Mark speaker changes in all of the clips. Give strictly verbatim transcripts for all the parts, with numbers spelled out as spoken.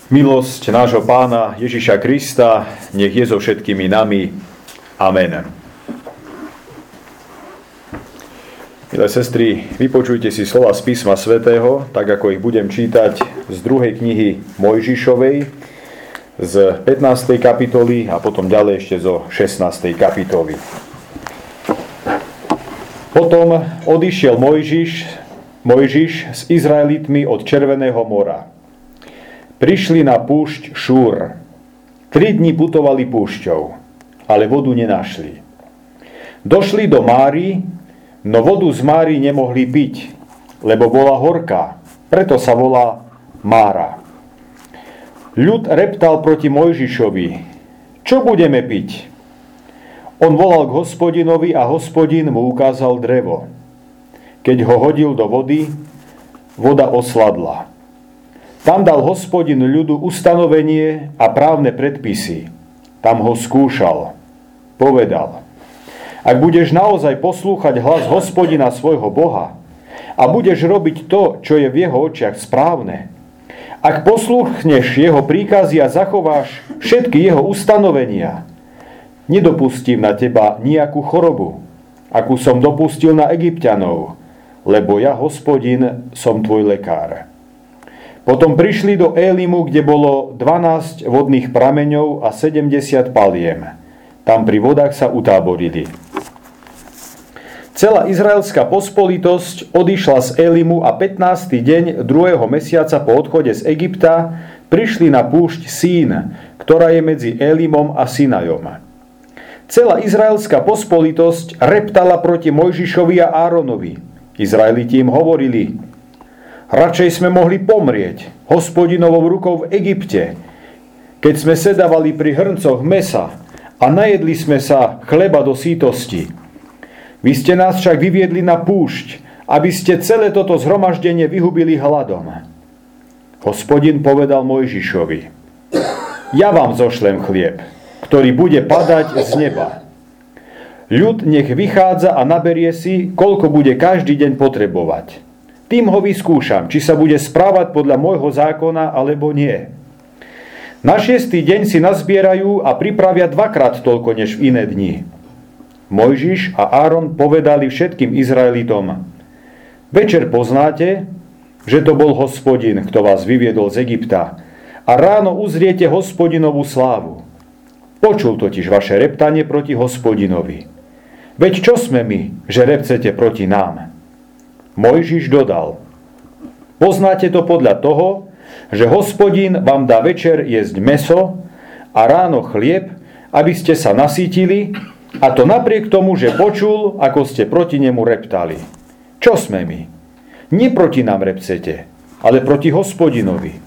Speaker 1: Milosť nášho Pána Ježiša Krista nech je so všetkými nami. Amen. Milé sestry, vypočujte si slova z písma svätého, tak ako ich budem čítať z druhej knihy Mojžišovej, z pätnástej kapitoly a potom ďalej ešte zo šestnástej kapitoly. Potom odišiel Mojžiš, Mojžiš s Izraelitmi od Červeného mora. Prišli na púšť Šúr. Tri dni putovali púšťou, ale vodu nenašli. Došli do Máry, no vodu z Máry nemohli piť, lebo bola horká, preto sa volá Mára. Ľud reptal proti Mojžišovi: Čo budeme piť? On volal k Hospodinovi a Hospodin mu ukázal drevo. Keď ho hodil do vody, voda osladla. Tam dal Hospodin ľudu ustanovenie a právne predpisy. Tam ho skúšal. Povedal: Ak budeš naozaj poslúchať hlas Hospodina svojho Boha a budeš robiť to, čo je v jeho očiach správne, ak poslúchneš jeho príkazy a zachováš všetky jeho ustanovenia, nedopustím na teba nejakú chorobu, akú som dopustil na Egypťanov, lebo ja, Hospodin, som tvoj lekár. Potom prišli do Elimu, kde bolo dvanásť vodných prameňov a sedemdesiat paliem. Tam pri vodách sa utáborili. Celá izraelská pospolitosť odišla z Elimu a pätnásty deň druhého mesiaca po odchode z Egypta prišli na púšť Sín, ktorá je medzi Elimom a Sinajom. Celá izraelská pospolitosť reptala proti Mojžišovi a Áronovi. Izraeliti im hovorili: Radšej sme mohli pomrieť Hospodinovou rukou v Egypte, keď sme sedávali pri hrncoch mesa a najedli sme sa chleba do sítosti. Vy ste nás však vyviedli na púšť, aby ste celé toto zhromaždenie vyhubili hladom. Hospodin povedal Mojžišovi: Ja vám zošlem chlieb, ktorý bude padať z neba. Ľud nech vychádza a naberie si, koľko bude každý deň potrebovať. Tým ho vyskúšam, či sa bude správať podľa môjho zákona, alebo nie. Na šiestý deň si nazbierajú a pripravia dvakrát toľko, než v iné dni. Mojžiš a Áron povedali všetkým Izraelitom: Večer poznáte, že to bol Hospodin, kto vás vyviedol z Egypta, a ráno uzriete Hospodinovú slávu. Počul totiž vaše reptanie proti Hospodinovi. Veď čo sme my, že repcete proti nám? Mojžiš dodal: Poznáte to podľa toho, že Hospodin vám dá večer jesť mäso a ráno chlieb, aby ste sa nasýtili, a to napriek tomu, že počul, ako ste proti nemu reptali. Čo sme my? Nie proti nám repcete, ale proti Hospodinovi.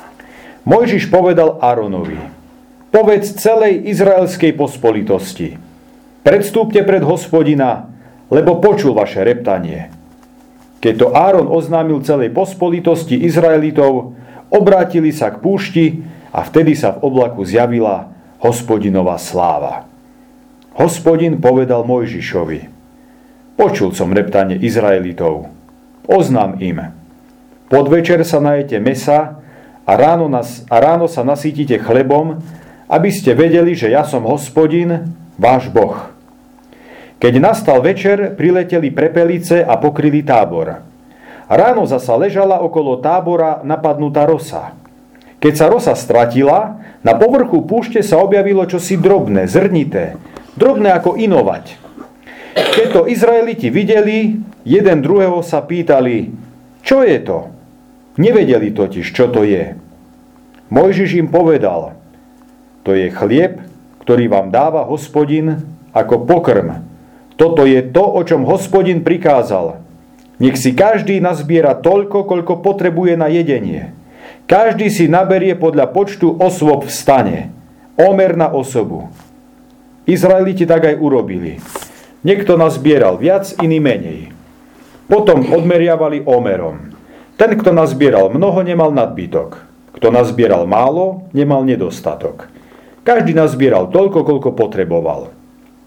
Speaker 1: Mojžiš povedal Áronovi: Povedz celej izraelskej pospolitosti: Predstúpte pred Hospodina, lebo počul vaše reptanie. Keď to Áron oznámil celej pospolitosti Izraelitov, obrátili sa k púšti a vtedy sa v oblaku zjavila Hospodinová sláva. Hospodin povedal Mojžišovi: Počul som reptanie Izraelitov. Oznám im: Podvečer sa najete mesa a ráno, nas, a ráno sa nasýtite chlebom, aby ste vedeli, že ja som Hospodin, váš Boh. Keď nastal večer, prileteli prepelice a pokryli tábor. Ráno zasa ležala okolo tábora napadnutá rosa. Keď sa rosa stratila, na povrchu púšte sa objavilo čosi drobné, zrnité, drobné ako inovať. Keď to Izraeliti videli, jeden druhého sa pýtali: Čo je to? Nevedeli totiž, čo to je. Mojžiš im povedal: To je chlieb, ktorý vám dáva Hospodin ako pokrm. Toto je to, o čom Hospodin prikázal. Nech si každý nazbiera toľko, koľko potrebuje na jedenie. Každý si naberie podľa počtu osôb v stane. Omer na osobu. Izraeliti tak aj urobili. Niekto nazbieral viac, iný menej. Potom odmeriavali omerom. Ten, kto nazbieral mnoho, nemal nadbytok. Kto nazbieral málo, nemal nedostatok. Každý nazbieral toľko, koľko potreboval.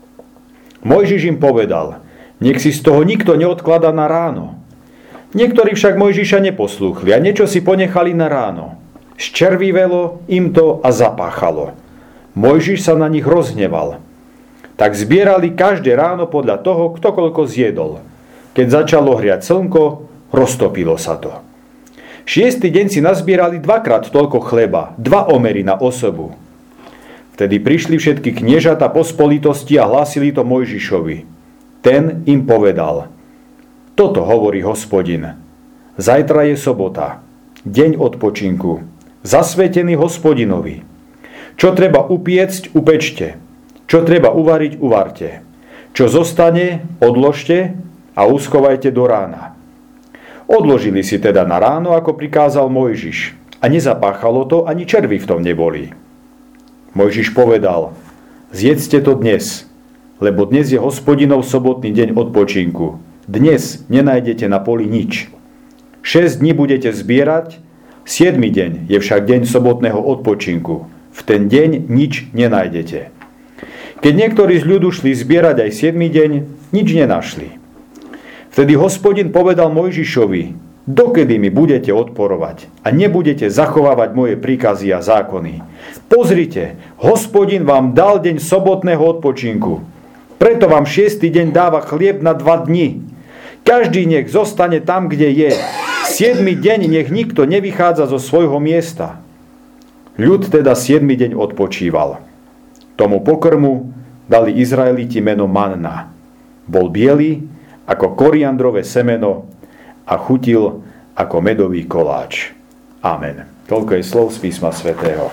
Speaker 1: Mojžiš im povedal: Nech si z toho nikto neodkladá na ráno. Niektorí však Mojžiša neposlúchli a niečo si ponechali na ráno. Zčervivelo im to a zapáchalo. Mojžiš sa na nich rozhneval. Tak zbierali každé ráno podľa toho, kto koľko zjedol. Keď začalo hriať slnko, roztopilo sa to. Šiestý deň si nazbierali dvakrát toľko chleba, dva omery na osobu. Vtedy prišli všetky kniežata pospolitosti a hlásili to Mojžišovi. Ten im povedal: Toto hovorí Hospodin. Zajtra je sobota, deň odpočinku, zasvetený Hospodinovi. Čo treba upiecť, upečte. Čo treba uvariť, uvarte. Čo zostane, odložte a uschovajte do rána. Odložili si teda na ráno, ako prikázal Mojžiš. A nezapáchalo to, ani červy v tom neboli. Mojžiš povedal: Zjedzte to dnes, lebo dnes je Hospodinov sobotný deň odpočinku. Dnes nenájdete na poli nič. Šesť dní budete zbierať, siedmy deň je však deň sobotného odpočinku. V ten deň nič nenájdete. Keď niektorí z ľudu šli zbierať aj siedmy deň, nič nenašli. Vtedy Hospodin povedal Mojžišovi: Dokedy mi budete odporovať a nebudete zachovávať moje príkazy a zákony? Pozrite, Hospodin vám dal deň sobotného odpočinku. Preto vám šiestý deň dáva chlieb na dva dni. Každý nech zostane tam, kde je. Siedmy deň nech nikto nevychádza zo svojho miesta. Ľud teda siedmy deň odpočíval. Tomu pokrmu dali Izraeliti meno manna. Bol biely ako koriandrové semeno a chutil ako medový koláč. Amen. Toľko je slov z písma svätého.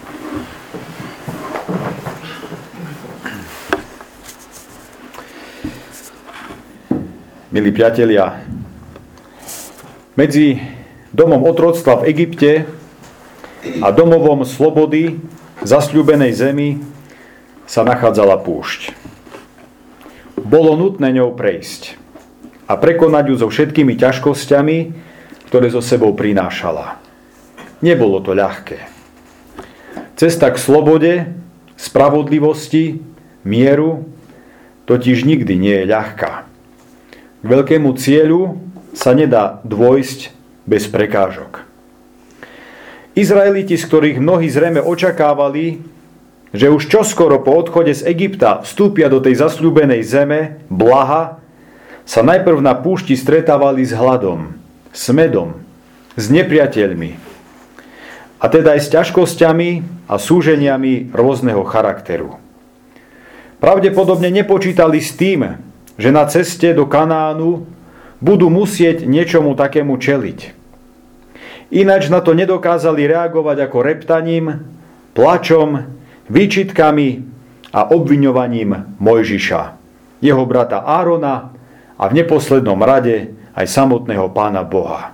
Speaker 1: Milí priatelia, medzi domom otroctva v Egypte a domovom slobody v zasľúbenej zemi sa nachádzala púšť. Bolo nutné ňou prejsť a prekonať ju so všetkými ťažkosťami, ktoré so sebou prinášala. Nebolo to ľahké. Cesta k slobode, spravodlivosti, mieru totiž nikdy nie je ľahká. K veľkému cieľu sa nedá dôjsť bez prekážok. Izraeliti, z ktorých mnohí zrejme očakávali, že už čoskoro po odchode z Egypta vstúpia do tej zasľúbenej zeme, blaha, sa najprv na púšti stretávali s hladom, s medom, s nepriateľmi, a teda aj s ťažkosťami a súženiami rôzneho charakteru. Pravdepodobne nepočítali s tým, že na ceste do Kanánu budú musieť niečomu takému čeliť. Ináč na to nedokázali reagovať ako reptaním, plačom, výčitkami a obviňovaním Mojžiša, jeho brata Árona a v neposlednom rade aj samotného Pána Boha.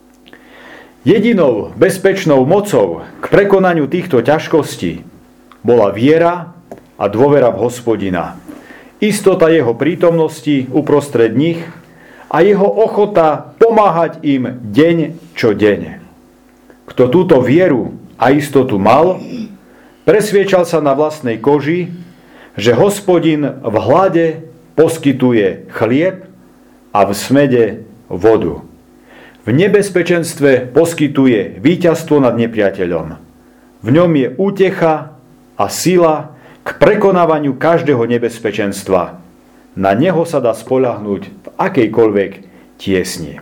Speaker 1: Jedinou bezpečnou mocou k prekonaniu týchto ťažkostí bola viera a dôvera v Hospodina, istota jeho prítomnosti uprostred nich a jeho ochota pomáhať im deň čo deň. Kto túto vieru a istotu mal, presviečal sa na vlastnej koži, že Hospodin v hlade poskytuje chlieb a v smede vodu. V nebezpečenstve poskytuje víťazstvo nad nepriateľom. V ňom je útecha a sila k prekonávaniu každého nebezpečenstva. Na neho sa dá spoľahnúť v akejkoľvek tiesni.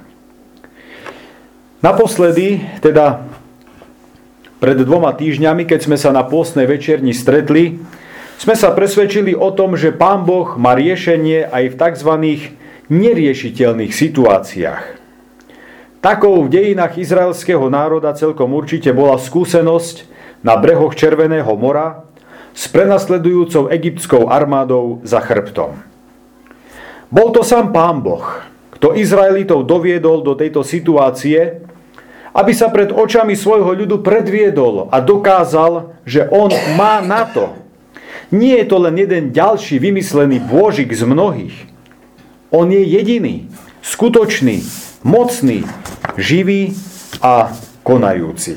Speaker 1: Naposledy, teda pred dvoma týždňami, keď sme sa na pôstnej večerni stretli, sme sa presvedčili o tom, že Pán Boh má riešenie aj v tzv. Neriešiteľných situáciách. Takou v dejinách izraelského národa celkom určite bola skúsenosť na brehoch Červeného mora s prenasledujúcou egyptskou armádou za chrbtom. Bol to sám Pán Boh, kto Izraelitov doviedol do tejto situácie, aby sa pred očami svojho ľudu predviedol a dokázal, že on má na to. Nie je to len jeden ďalší vymyslený bôžik z mnohých. On je jediný, skutočný, mocný, živý a konajúci.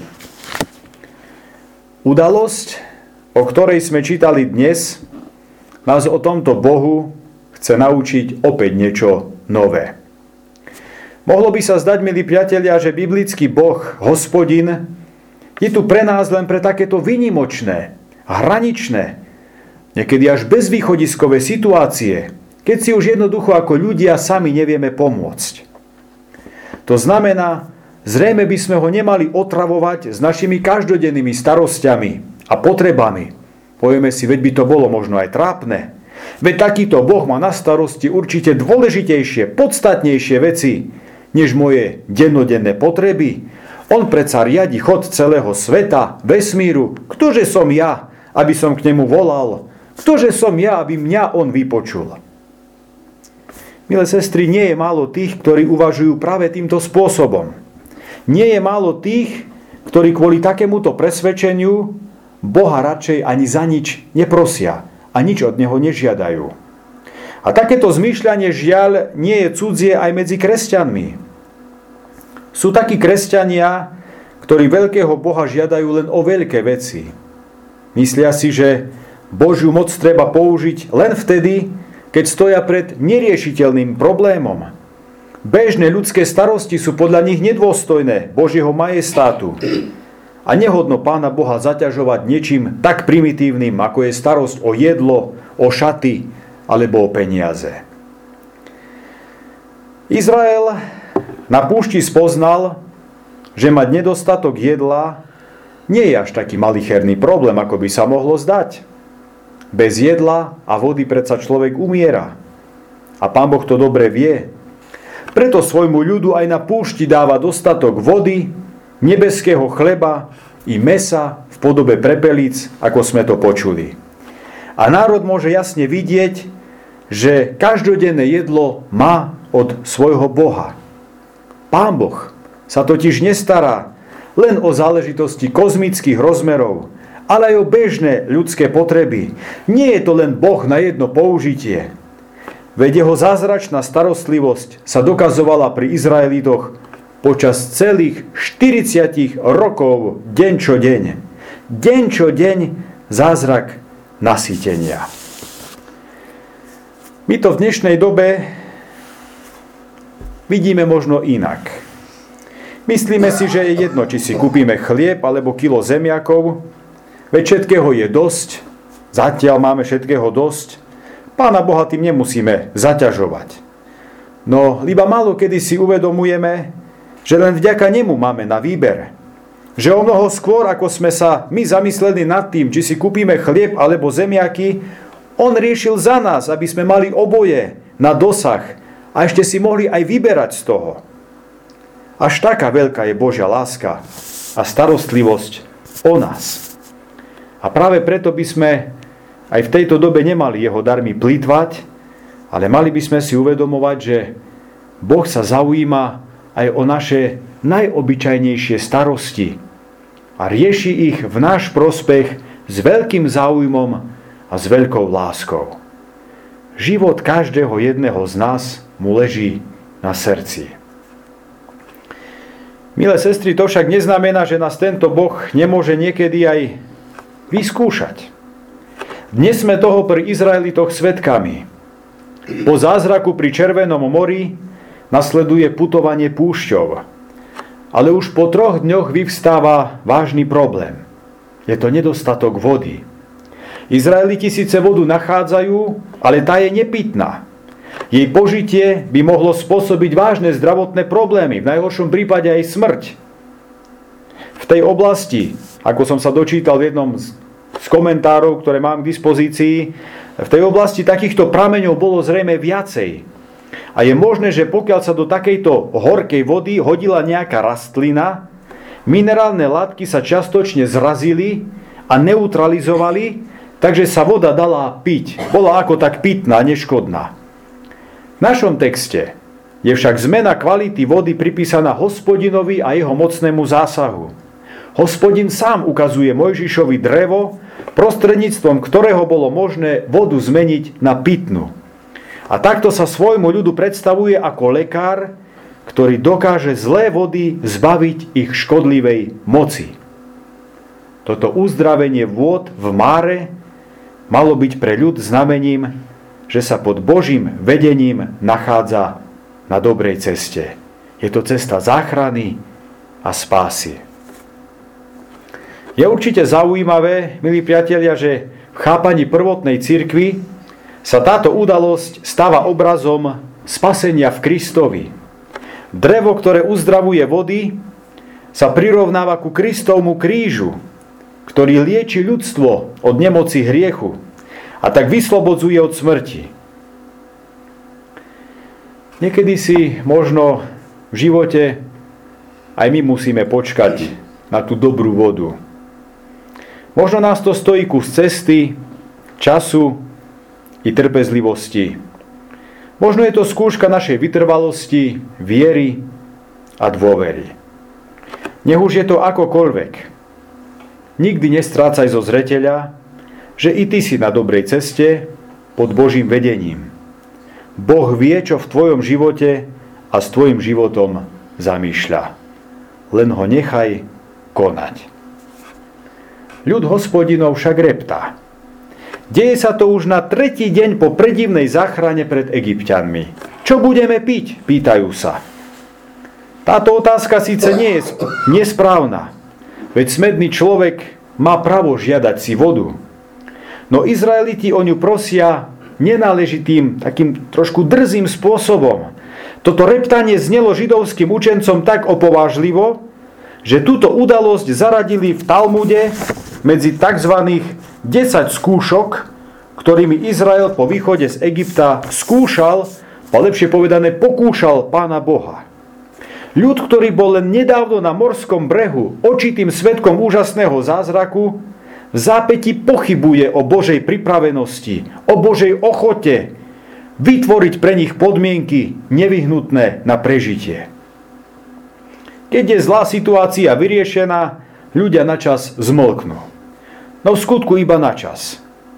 Speaker 1: Udalosť, o ktorej sme čítali dnes, nás o tomto Bohu chce naučiť opäť niečo nové. Mohlo by sa zdať, milí priatelia, že biblický Boh, Hospodin, Je tu pre nás len pre takéto výnimočné, hraničné, niekedy až bezvýchodiskové situácie, keď si už jednoducho ako ľudia sami nevieme pomôcť. To znamená, zrejme by sme ho nemali otravovať s našimi každodennými starosťami a potrebami. Povieme si, veď by to bolo možno aj trápne. Veď takýto Boh má na starosti určite dôležitejšie, podstatnejšie veci, než moje dennodenné potreby. On predsa riadi chod celého sveta, vesmíru. Ktože som ja, aby som k nemu volal? Ktože som ja, aby mňa on vypočul? Milé sestry, nie je málo tých, ktorí uvažujú práve týmto spôsobom. Nie je málo tých, ktorí kvôli takémuto presvedčeniu Boha radšej ani za nič neprosia a nič od neho nežiadajú. A takéto zmýšľanie žiaľ nie je cudzie aj medzi kresťanmi. Sú takí kresťania, ktorí veľkého Boha žiadajú len o veľké veci. Myslia si, že Božiu moc treba použiť len vtedy, keď stoja pred neriešiteľným problémom. Bežné ľudské starosti sú podľa nich nedôstojné Božieho majestátu a nehodno Pána Boha zaťažovať niečím tak primitívnym, ako je starosť o jedlo, o šaty alebo o peniaze. Izrael na púšti spoznal, že mať nedostatok jedla nie je až taký malicherný problém, ako by sa mohlo zdať. Bez jedla a vody predsa človek umiera. A Pán Boh to dobre vie. Preto svojmu ľudu aj na púšti dáva dostatok vody, nebeského chleba i mesa v podobe prepelíc, ako sme to počuli. A národ môže jasne vidieť, že každodenné jedlo má od svojho Boha. Pán Boh sa totiž nestará len o záležitosti kozmických rozmerov, ale aj o bežné ľudské potreby. Nie je to len Boh na jedno použitie. Veď jeho zázračná starostlivosť sa dokazovala pri Izraelitoch počas celých štyridsať rokov deň čo deň. Deň čo deň zázrak nasýtenia. My to v dnešnej dobe vidíme možno inak. Myslíme si, že je jedno, či si kúpime chlieb alebo kilo zemiakov, veď všetkého je dosť, zatiaľ máme všetkého dosť, Pána Boha tým nemusíme zaťažovať. No, iba málo kedy si uvedomujeme, že len vďaka nemu máme na výber. Že o mnoho skôr, ako sme sa my zamysleli nad tým, či si kúpime chlieb alebo zemiaky, on riešil za nás, aby sme mali oboje na dosah a ešte si mohli aj vyberať z toho. Až taká veľká je Božia láska a starostlivosť o nás. A práve preto by sme aj v tejto dobe nemali jeho darmi plýtvať, ale mali by sme si uvedomovať, že Boh sa zaujíma aj o naše najobyčajnejšie starosti a rieši ich v náš prospech s veľkým záujmom a s veľkou láskou. Život každého jedného z nás mu leží na srdci. Milé sestry, to však neznamená, že nás tento Boh nemôže niekedy aj vyskúšať. Dnes sme toho pri Izraelitoch svedkami. Po zázraku pri Červenom mori nasleduje putovanie púšťou. Ale už po troch dňoch vyvstáva vážny problém. Je to nedostatok vody. Izraeliti síce vodu nachádzajú, ale tá je nepitná. Jej požitie by mohlo spôsobiť vážne zdravotné problémy, v najhoršom prípade aj smrť. V tej oblasti, ako som sa dočítal v jednom z z komentárov, ktoré mám k dispozícii, v tej oblasti takýchto prameňov bolo zrejme viacej. A je možné, že pokiaľ sa do takejto horkej vody hodila nejaká rastlina, minerálne látky sa čiastočne zrazili a neutralizovali, takže sa voda dala piť. Bola ako tak pitná, neškodná. V našom texte je však zmena kvality vody pripísaná Hospodinovi a jeho mocnému zásahu. Hospodin sám ukazuje Mojžišovi drevo, prostredníctvom ktorého bolo možné vodu zmeniť na pitnú. A takto sa svojmu ľudu predstavuje ako lekár, ktorý dokáže zlé vody zbaviť ich škodlivej moci. Toto uzdravenie vôd v Máre malo byť pre ľud znamením, že sa pod Božím vedením nachádza na dobrej ceste. Je to cesta záchrany a spásy. Je určite zaujímavé, milí priatelia, že v chápaní prvotnej cirkvi sa táto udalosť stáva obrazom spasenia v Kristovi. Drevo, ktoré uzdravuje vody, sa prirovnáva ku Kristovmu krížu, ktorý lieči ľudstvo od nemoci hriechu a tak vyslobodzuje od smrti. Niekedy si možno v živote aj my musíme počkať na tú dobrú vodu. Možno nás to stojí kus cesty, času i trpezlivosti. Možno je to skúška našej vytrvalosti, viery a dôvery. Nech už je to akokoľvek. Nikdy nestrácaj zo zreteľa, že i ty si na dobrej ceste pod Božím vedením. Boh vie, čo v tvojom živote a s tvojim životom zamýšľa. Len ho nechaj konať. Ľud Hospodinov však reptá. Deje sa to už na tretí deň po predivnej záchrane pred Egypťanmi. Čo budeme piť? Pýtajú sa. Táto otázka síce nie je nesprávna, veď smedný človek má právo žiadať si vodu. No Izraeliti o ňu prosia nenáležitým, takým trošku drzým spôsobom. Toto reptanie znelo židovským učencom tak opovážlivo, že túto udalosť zaradili v Talmude medzi tzv. desať skúšok, ktorými Izrael po východe z Egypta skúšal, a lepšie povedané pokúšal Pána Boha. Ľud, ktorý bol len nedávno na morskom brehu očitým svedkom úžasného zázraku, v zápäti pochybuje o Božej pripravenosti, o Božej ochote vytvoriť pre nich podmienky nevyhnutné na prežitie. Keď je zlá situácia vyriešená, ľudia načas zmlknú. No v skutku iba načas.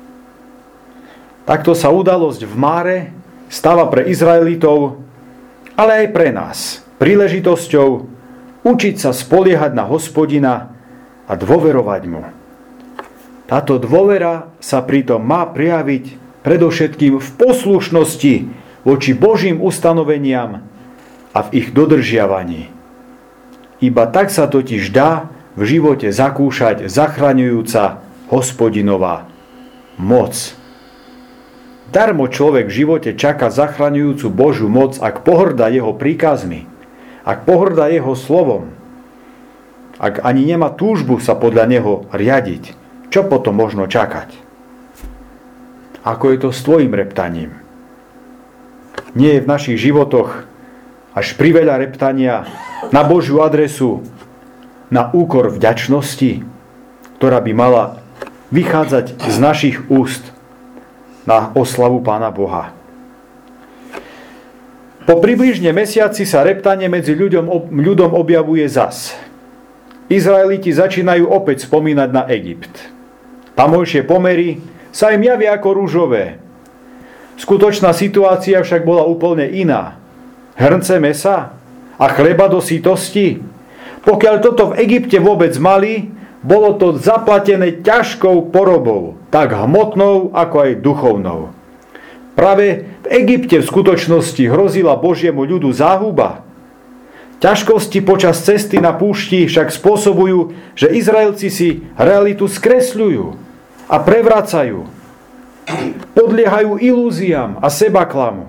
Speaker 1: Takto sa udalosť v Máre stáva pre Izraelitov, ale aj pre nás príležitosťou učiť sa spoliehať na Hospodina a dôverovať mu. Táto dôvera sa pritom má prejaviť predovšetkým v poslušnosti voči Božím ustanoveniam a v ich dodržiavaní. Iba tak sa totiž dá v živote zakúšať zachraňujúca Hospodinová moc. Darmo človek v živote čaká zachraňujúcu Božiu moc, ak pohŕda jeho príkazmi, ak pohŕda jeho slovom, ak ani nemá túžbu sa podľa neho riadiť. Čo potom možno čakať? Ako je to s tvojim reptaním? Nie je v našich životoch až priveľa reptania na Božiu adresu, na úkor vďačnosti, ktorá by mala vychádzať z našich úst na oslavu Pána Boha. Po približne mesiaci sa reptanie medzi ľuďom, ľudom objavuje zas. Izraeliti začínajú opäť spomínať na Egypt. Tamojšie pomery sa im javia ako ružové. Skutočná situácia však bola úplne iná. Hrnce mesa a chleba do sytosti. Pokiaľ toto v Egypte vôbec mali, bolo to zaplatené ťažkou porobou, tak hmotnou ako aj duchovnou. Práve v Egypte v skutočnosti hrozila Božiemu ľudu záhuba. Ťažkosti počas cesty na púšti však spôsobujú, že Izraelci si realitu skresľujú a prevracajú. Podliehajú ilúziám a sebaklamu.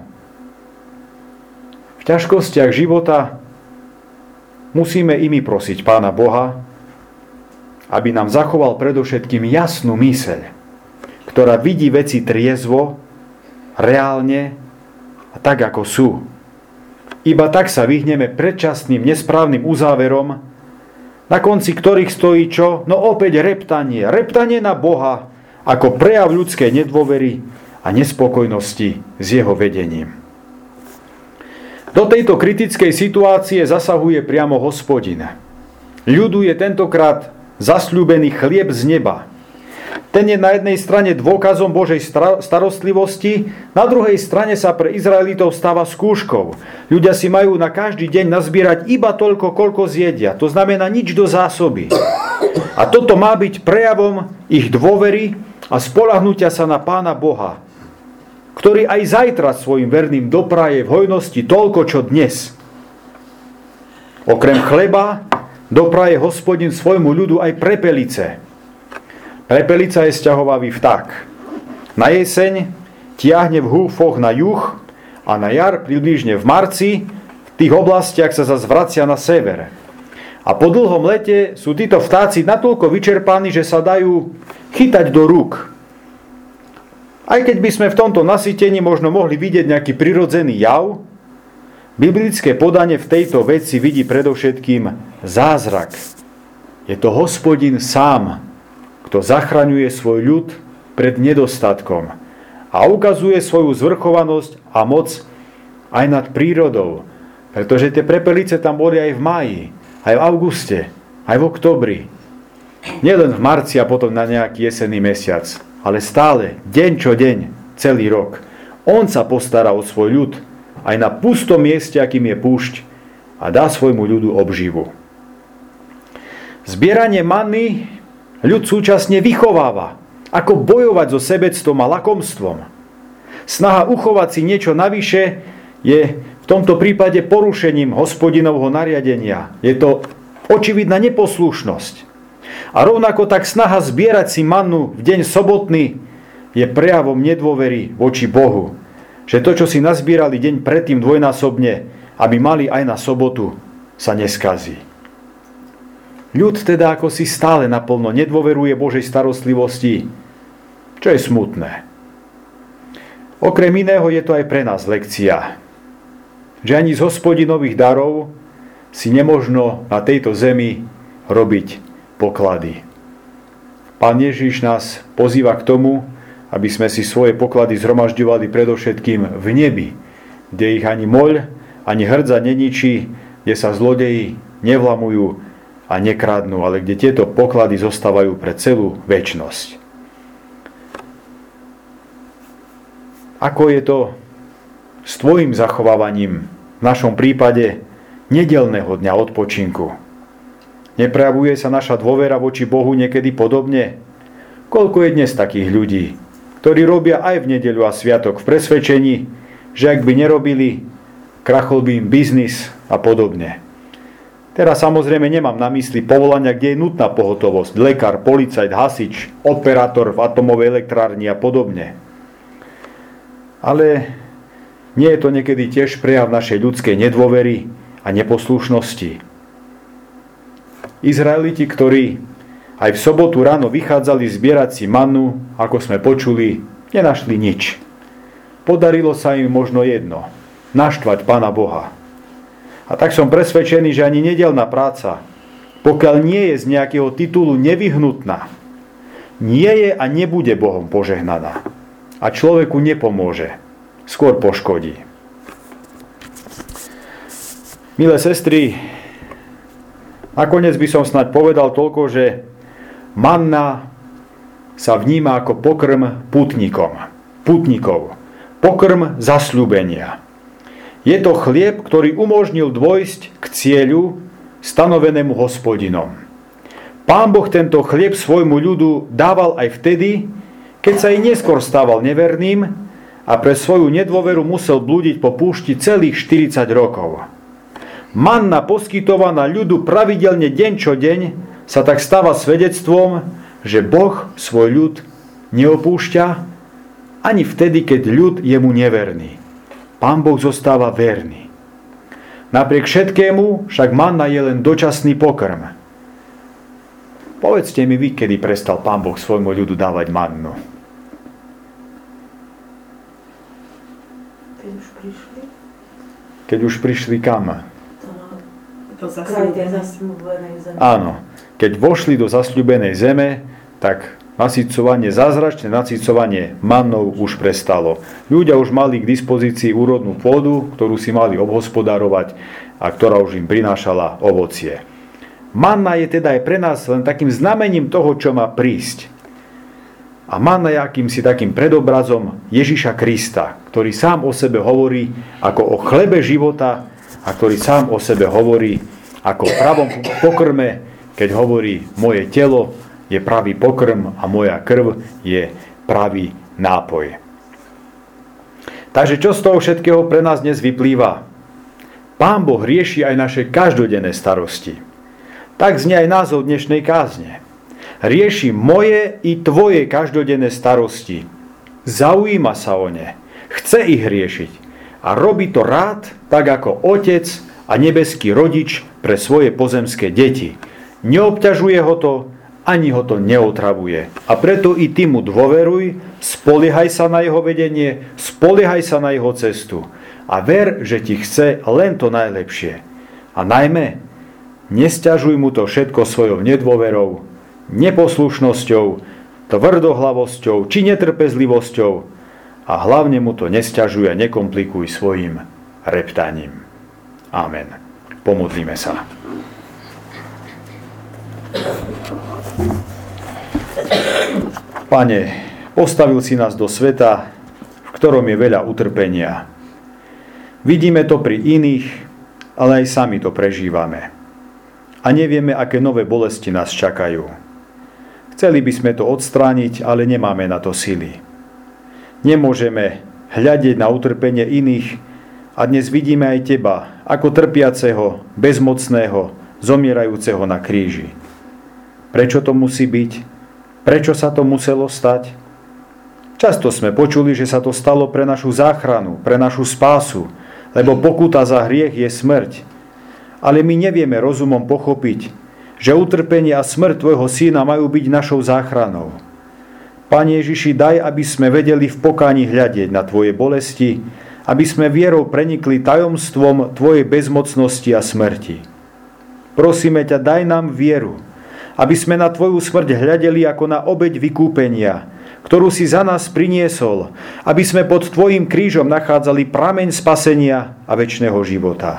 Speaker 1: V ťažkostiach života musíme i my prosiť Pána Boha, aby nám zachoval predovšetkým jasnú myseľ, ktorá vidí veci triezvo, reálne a tak, ako sú. Iba tak sa vyhneme predčasným nesprávnym uzáverom, na konci ktorých stojí čo? No opäť reptanie. Reptanie na Boha ako prejav ľudskej nedôvery a nespokojnosti s jeho vedením. Do tejto kritickej situácie zasahuje priamo Hospodin. Ľudu je tentokrát zasľúbený chlieb z neba. Ten je na jednej strane dôkazom Božej starostlivosti, na druhej strane sa pre Izraelitov stáva skúškou. Ľudia si majú na každý deň nazbierať iba toľko, koľko zjedia. To znamená nič do zásoby. A toto má byť prejavom ich dôvery a spoľahnutia sa na Pána Boha, ktorý aj zajtra svojim verným dopraje v hojnosti toľko, čo dnes. Okrem chleba dopraje Hospodin svojmu ľudu aj prepelice. Prepelica je sťahovavý vták. Na jeseň tiahne v húfoch na juh a na jar približne v marci v tých oblastiach sa zase vracia na sever. A po dlhom lete sú títo vtáci natoľko vyčerpaní, že sa dajú chytať do rúk. Aj keď by sme v tomto nasýtení možno mohli vidieť nejaký prirodzený jav, biblické podanie v tejto veci vidí predovšetkým zázrak. Je to Hospodin sám, kto zachraňuje svoj ľud pred nedostatkom a ukazuje svoju zvrchovanosť a moc aj nad prírodou. Pretože tie prepelice tam boli aj v máji, aj v auguste, aj v októbri. Nielen v marci a potom na nejaký jesenný mesiac, ale stále, deň čo deň, celý rok. On sa postará o svoj ľud aj na pustom mieste, akým je púšť, a dá svojmu ľudu obživu. Zbieranie manny ľud súčasne vychováva, ako bojovať so sebectvom a lakomstvom. Snaha uchovať si niečo navyše je v tomto prípade porušením Hospodinovho nariadenia. Je to očividná neposlušnosť. A rovnako tak snaha zbierať si mannu v deň sobotný je prejavom nedôvery voči Bohu. Že to, čo si nazbierali deň predtým dvojnásobne, aby mali aj na sobotu, sa neskazí. Ľud teda ako si stále naplno nedôveruje Božej starostlivosti, čo je smutné. Okrem iného je to aj pre nás lekcia, že ani z Hospodinových darov si nemožno na tejto zemi robiť poklady. Pán Ježiš nás pozýva k tomu, aby sme si svoje poklady zhromažďovali predovšetkým v nebi, kde ich ani moľ, ani hrdza neničí, kde sa zlodeji nevlamujú a nekradnú, ale kde tieto poklady zostávajú pre celú večnosť. Ako je to s tvojim zachovávaním v našom prípade nedeľného dňa odpočinku? Neprejavuje sa naša dôvera voči Bohu niekedy podobne? Koľko je dnes takých ľudí, ktorí robia aj v nedeľu a sviatok v presvedčení, že ak by nerobili, krachol by im biznis a podobne. Teraz samozrejme nemám na mysli povolania, kde je nutná pohotovosť, lekár, policajt, hasič, operátor v atomovej elektrárni a podobne. Ale nie je to niekedy tiež prejav našej ľudskej nedôvery a neposlušnosti? Izraeliti, ktorí aj v sobotu ráno vychádzali zbierať si mannu, ako sme počuli, nenašli nič. Podarilo sa im možno jedno, naštvať Pána Boha. A tak som presvedčený, že ani nedeľná práca, pokiaľ nie je z nejakého titulu nevyhnutná, nie je a nebude Bohom požehnaná. A človeku nepomôže, skôr poškodí. Milé sestry, nakoniec by som snáď povedal toľko, že manna sa vníma ako pokrm putníkom, putníkov, pokrm zasľúbenia. Je to chlieb, ktorý umožnil dôjsť k cieľu stanovenému Hospodinom. Pán Boh tento chlieb svojmu ľudu dával aj vtedy, keď sa i neskôr stával neverným a pre svoju nedôveru musel blúdiť po púšti celých štyridsať rokov. Manna poskytovaná ľudu pravidelne deň čo deň sa tak stáva svedectvom, že Boh svoj ľud neopúšťa ani vtedy, keď ľud je mu neverný. Pán Boh zostáva verný. Napriek všetkému však manna je len dočasný pokrm. Povedzte mi vy, kedy prestal Pán Boh svojmu ľudu dávať mannu.
Speaker 2: Keď už prišli?
Speaker 1: Keď už prišli kam?
Speaker 2: Do zasľúbenej zeme.
Speaker 1: Áno, keď vošli do zasľúbenej zeme, tak nasycovanie, zázračné nasycovanie mannou už prestalo. Ľudia už mali k dispozícii úrodnú pôdu, ktorú si mali obhospodárovať a ktorá už im prinášala ovocie. Manna je teda aj pre nás len takým znamením toho, čo má prísť. A manna je akýmsi takým predobrazom Ježiša Krista, ktorý sám o sebe hovorí ako o chlebe života a ktorý sám o sebe hovorí ako o pravom pokrme, keď hovorí moje telo je pravý pokrm a moja krv je pravý nápoj. Takže čo z toho všetkého pre nás dnes vyplýva? Pán Boh rieši aj naše každodenné starosti. Tak znie aj názov dnešnej kázne. Rieši moje i tvoje každodenné starosti. Zaujíma sa o ne. Chce ich riešiť. A robí to rád, tak ako otec a nebeský rodič pre svoje pozemské deti. Neobťažuje ho to, ani ho to neotravuje. A preto i ty mu dôveruj, spoliehaj sa na jeho vedenie, spoliehaj sa na jeho cestu. A ver, že ti chce len to najlepšie. A najmä, nesťažuj mu to všetko svojou nedôverou, neposlušnosťou, tvrdohlavosťou či netrpezlivosťou a hlavne mu to nesťažuj a nekomplikuj svojim reptaním. Amen. Pomodlíme sa. Pane, postavil si nás do sveta, v ktorom je veľa utrpenia. Vidíme to pri iných, ale aj sami to prežívame. A nevieme, aké nové bolesti nás čakajú. Chceli by sme to odstrániť, ale nemáme na to sily. Nemôžeme hľadiť na utrpenie iných a dnes vidíme aj teba, ako trpiaceho, bezmocného, zomierajúceho na kríži. Prečo to musí byť? Prečo sa to muselo stať? Často sme počuli, že sa to stalo pre našu záchranu, pre našu spásu, lebo pokuta za hriech je smrť. Ale my nevieme rozumom pochopiť, že utrpenie a smrť tvojho syna majú byť našou záchranou. Pane Ježiši, daj, aby sme vedeli v pokáni hľadieť na tvoje bolesti, aby sme vierou prenikli tajomstvom tvojej bezmocnosti a smrti. Prosíme ťa, daj nám vieru, aby sme na tvoju smrť hľadeli ako na obeť vykúpenia, ktorú si za nás priniesol, aby sme pod tvojim krížom nachádzali prameň spasenia a večného života.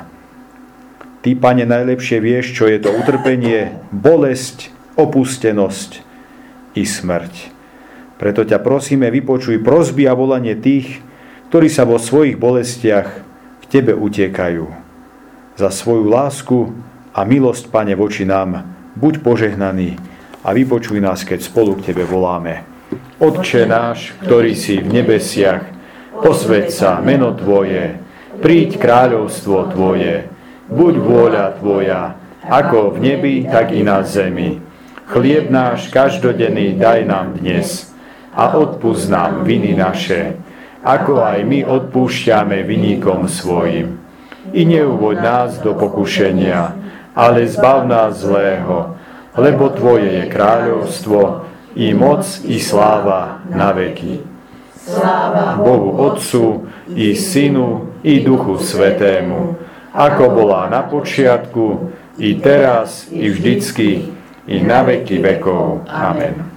Speaker 1: Ty, Pane, najlepšie vieš, čo je to utrpenie, bolesť, opustenosť i smrť. Preto ťa prosíme, vypočuj prosby a volanie tých, ktorí sa vo svojich bolestiach k tebe utiekajú. Za svoju lásku a milosť, Pane, voči nám, buď požehnaný a vypočuj nás, keď spolu k tebe voláme. Otče náš, ktorý si v nebesiach, posväť sa meno tvoje, príď kráľovstvo tvoje, buď vôľa tvoja, ako v nebi, tak i na zemi. Chlieb náš každodenný daj nám dnes a odpusť nám viny naše, ako aj my odpúšťame viníkom svojim. I neuvoď nás do pokušenia, ale zbav nás zlého, lebo tvoje je kráľovstvo, i moc, i sláva na veky. Sláva Bohu Otcu, i Synu, i Duchu Svätému, ako bola na počiatku, i teraz, i vždycky, i na veky vekov. Amen.